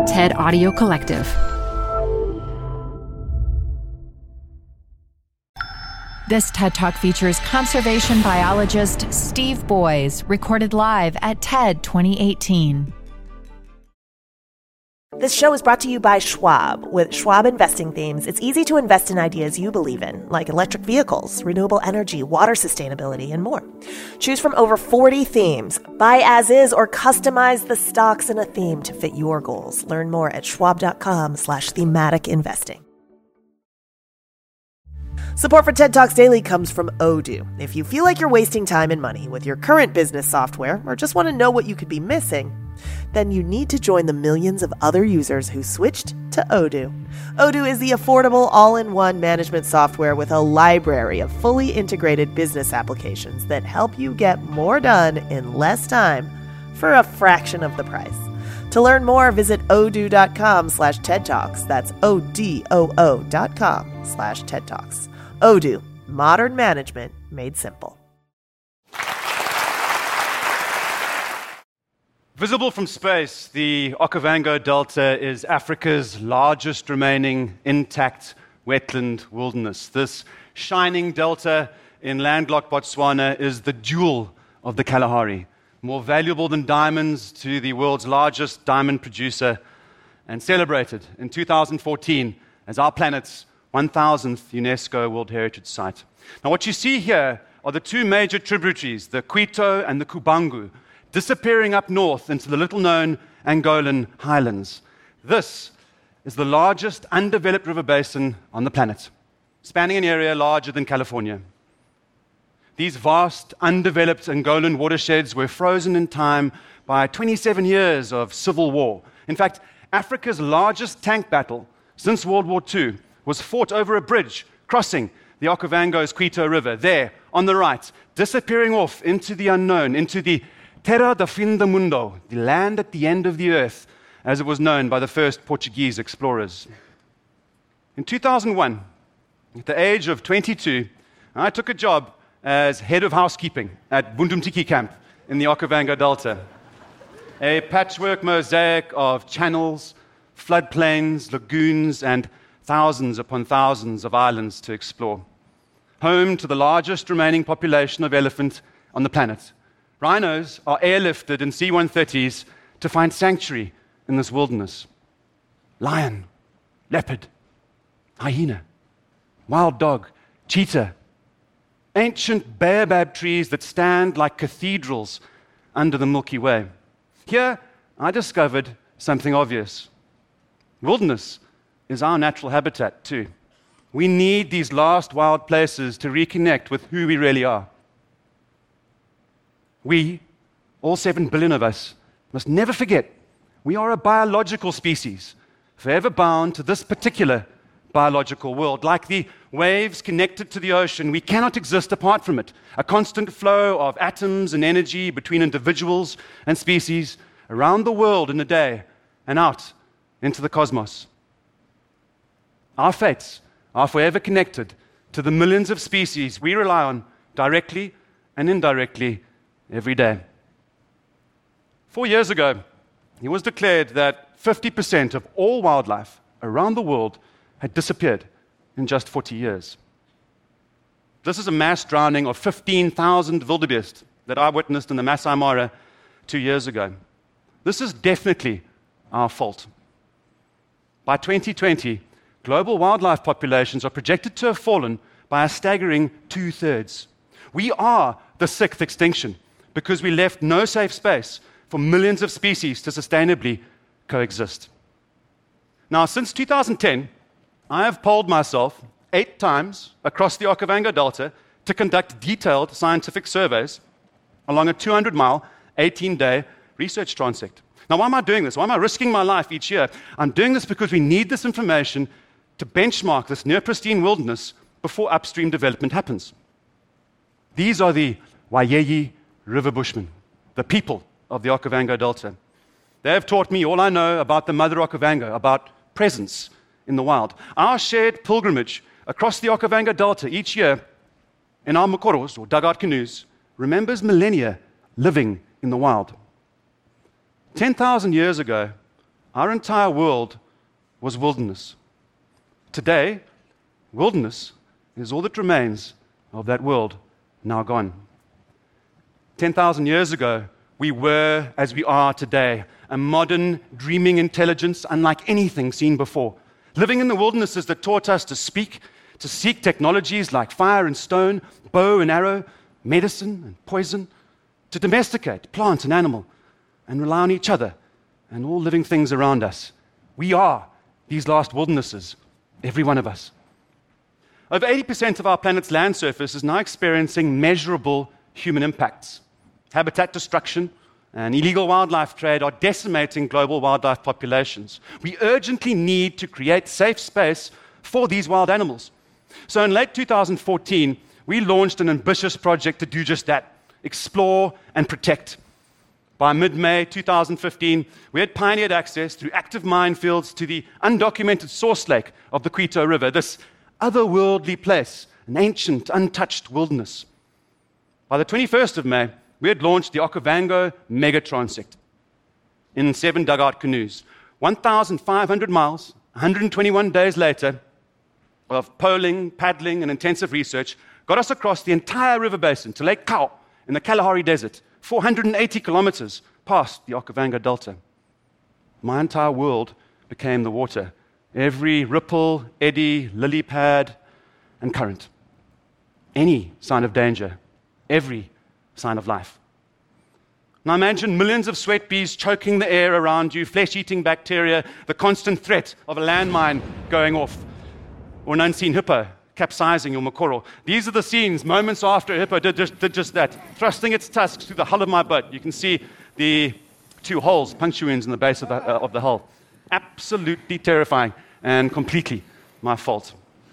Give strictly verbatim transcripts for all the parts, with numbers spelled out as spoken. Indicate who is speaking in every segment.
Speaker 1: TED Audio Collective. This TED Talk features conservation biologist Steve Boys, recorded live at TED twenty eighteen.
Speaker 2: This show is brought to you by Schwab. With Schwab investing themes, it's easy to invest in ideas you believe in, like electric vehicles, renewable energy, water sustainability, and more. Choose from over forty themes. Buy as is or customize the stocks in a theme to fit your goals. Learn more at schwab.com slash thematic investing. Support for TED Talks Daily comes from Odoo. If you feel like you're wasting time and money with your current business software or just want to know what you could be missing, then you need to join the millions of other users who switched to Odoo. Odoo is the affordable all-in-one management software with a library of fully integrated business applications that help you get more done in less time for a fraction of the price. To learn more, visit odoo.com slash TED Talks. That's O-D-O-O dot com slash TED Talks. Odoo, modern management made simple.
Speaker 3: Visible from space, the Okavango Delta is Africa's largest remaining intact wetland wilderness. This shining delta in landlocked Botswana is the jewel of the Kalahari, more valuable than diamonds to the world's largest diamond producer, and celebrated in two thousand fourteen as our planet's one thousandth UNESCO World Heritage Site. Now, what you see here are the two major tributaries, the Quito and the Kubangu, disappearing up north into the little-known Angolan highlands. This is the largest undeveloped river basin on the planet, spanning an area larger than California. These vast, undeveloped Angolan watersheds were frozen in time by twenty-seven years of civil war. In fact, Africa's largest tank battle since World War Two was fought over a bridge crossing the Okavango's Quito River, there, on the right, disappearing off into the unknown, into the Terra do Fim do Mundo, the land at the end of the earth, as it was known by the first Portuguese explorers. In two thousand one, at the age of twenty-two, I took a job as head of housekeeping at Bundumtiki Camp in the Okavango Delta, a patchwork mosaic of channels, floodplains, lagoons, and thousands upon thousands of islands to explore. Home to the largest remaining population of elephant on the planet. Rhinos are airlifted in C one thirties to find sanctuary in this wilderness. Lion, leopard, hyena, wild dog, cheetah, ancient baobab trees that stand like cathedrals under the Milky Way. Here, I discovered something obvious. Wilderness is our natural habitat too. We need these last wild places to reconnect with who we really are. We, all seven billion of us, must never forget we are a biological species, forever bound to this particular biological world. Like the waves connected to the ocean, we cannot exist apart from it. A constant flow of atoms and energy between individuals and species around the world in a day and out into the cosmos. Our fates are forever connected to the millions of species we rely on directly and indirectly every day. Four years ago, it was declared that fifty percent of all wildlife around the world had disappeared in just forty years. This is a mass drowning of fifteen thousand wildebeest that I witnessed in the Masai Mara two years ago. This is definitely our fault. By twenty twenty, global wildlife populations are projected to have fallen by a staggering two-thirds. We are the sixth extinction because we left no safe space for millions of species to sustainably coexist. Now, since two thousand ten, I have polled myself eight times across the Okavango Delta to conduct detailed scientific surveys along a two hundred mile, eighteen-day research transect. Now, why am I doing this? Why am I risking my life each year? I'm doing this because we need this information to benchmark this near-pristine wilderness before upstream development happens. These are the Wayeye River Bushmen, the people of the Okavango Delta. They have taught me all I know about the Mother Okavango, about presence in the wild. Our shared pilgrimage across the Okavango Delta each year in our mokoros, or dugout canoes, remembers millennia living in the wild. ten thousand years ago, our entire world was wilderness. Today, wilderness is all that remains of that world now gone. ten thousand years ago, we were as we are today, a modern, dreaming intelligence unlike anything seen before, living in the wildernesses that taught us to speak, to seek technologies like fire and stone, bow and arrow, medicine and poison, to domesticate plant and animal, and rely on each other and all living things around us. We are these last wildernesses, every one of us. Over eighty percent of our planet's land surface is now experiencing measurable human impacts. Habitat destruction and illegal wildlife trade are decimating global wildlife populations. We urgently need to create safe space for these wild animals. So in late two thousand fourteen, we launched an ambitious project to do just that, explore and protect. By mid-May two thousand fifteen, we had pioneered access through active minefields to the undocumented source lake of the Quito River, this otherworldly place, an ancient, untouched wilderness. By the twenty-first of May, we had launched the Okavango Mega Transect in seven dugout canoes. one thousand five hundred miles, one hundred twenty-one days later, of poling, paddling, and intensive research got us across the entire river basin to Lake Kau in the Kalahari Desert, four hundred eighty kilometers past the Okavango Delta. My entire world became the water. Every ripple, eddy, lily pad, and current. Any sign of danger, every sign of life. Now imagine millions of sweat bees choking the air around you, flesh-eating bacteria, the constant threat of a landmine going off, or an unseen hippo capsizing your Mokoro. These are the scenes moments after a hippo did just, did just that, thrusting its tusks through the hull of my boat. You can see the two holes, puncture wounds in the base of the, uh, of the hull. Absolutely terrifying and completely my fault.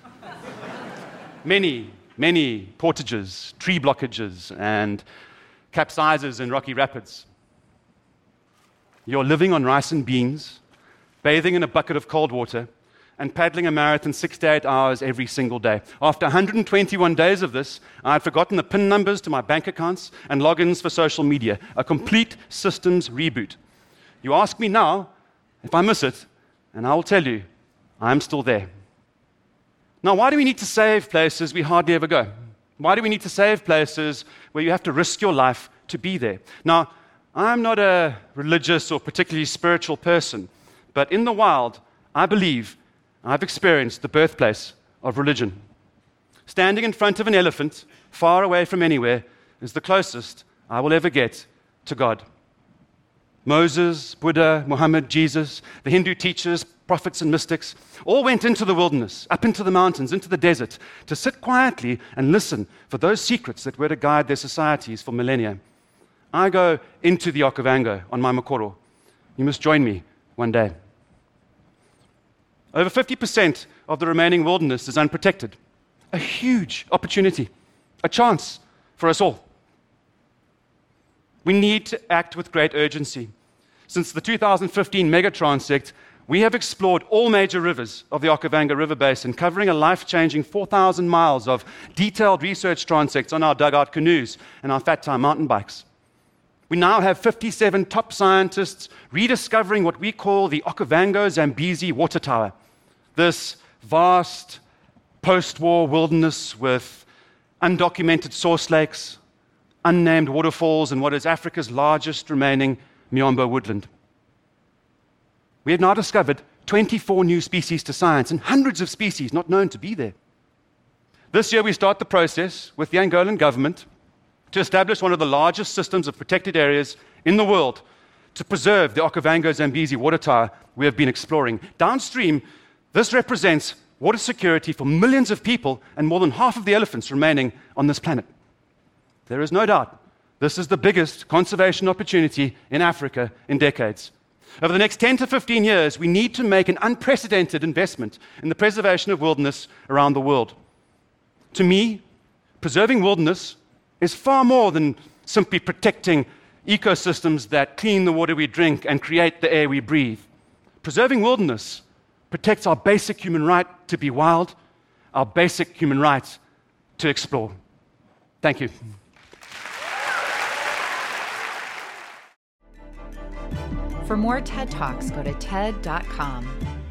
Speaker 3: Many, many portages, tree blockages, and capsizes in rocky rapids. You're living on rice and beans, bathing in a bucket of cold water, and paddling a marathon six to eight hours every single day. After one hundred twenty-one days of this, I had forgotten the PIN numbers to my bank accounts and logins for social media, a complete systems reboot. You ask me now if I miss it, and I will tell you, I'm still there. Now, why do we need to save places we hardly ever go? Why do we need to save places where you have to risk your life to be there? Now, I'm not a religious or particularly spiritual person, but in the wild, I believe I've experienced the birthplace of religion. Standing in front of an elephant, far away from anywhere, is the closest I will ever get to God. Moses, Buddha, Muhammad, Jesus, the Hindu teachers, prophets and mystics, all went into the wilderness, up into the mountains, into the desert, to sit quietly and listen for those secrets that were to guide their societies for millennia. I go into the Okavango on my Mokoro. You must join me one day. Over fifty percent of the remaining wilderness is unprotected. A huge opportunity, a chance for us all. We need to act with great urgency. Since the two thousand fifteen Mega Transect, we have explored all major rivers of the Okavango River Basin, covering a life-changing four thousand miles of detailed research transects on our dugout canoes and our Fat Tire mountain bikes. We now have fifty-seven top scientists rediscovering what we call the Okavango Zambezi Water Tower, this vast post-war wilderness with undocumented source lakes, unnamed waterfalls, and what is Africa's largest remaining Miombo woodland. We have now discovered twenty-four new species to science and hundreds of species not known to be there. This year we start the process with the Angolan government to establish one of the largest systems of protected areas in the world to preserve the Okavango Zambezi water tower we have been exploring. Downstream, this represents water security for millions of people and more than half of the elephants remaining on this planet. There is no doubt this is the biggest conservation opportunity in Africa in decades. Over the next ten to fifteen years, we need to make an unprecedented investment in the preservation of wilderness around the world. To me, preserving wilderness is far more than simply protecting ecosystems that clean the water we drink and create the air we breathe. Preserving wilderness protects our basic human right to be wild, our basic human right to explore. Thank you.
Speaker 1: For more TED Talks, go to T E D dot com.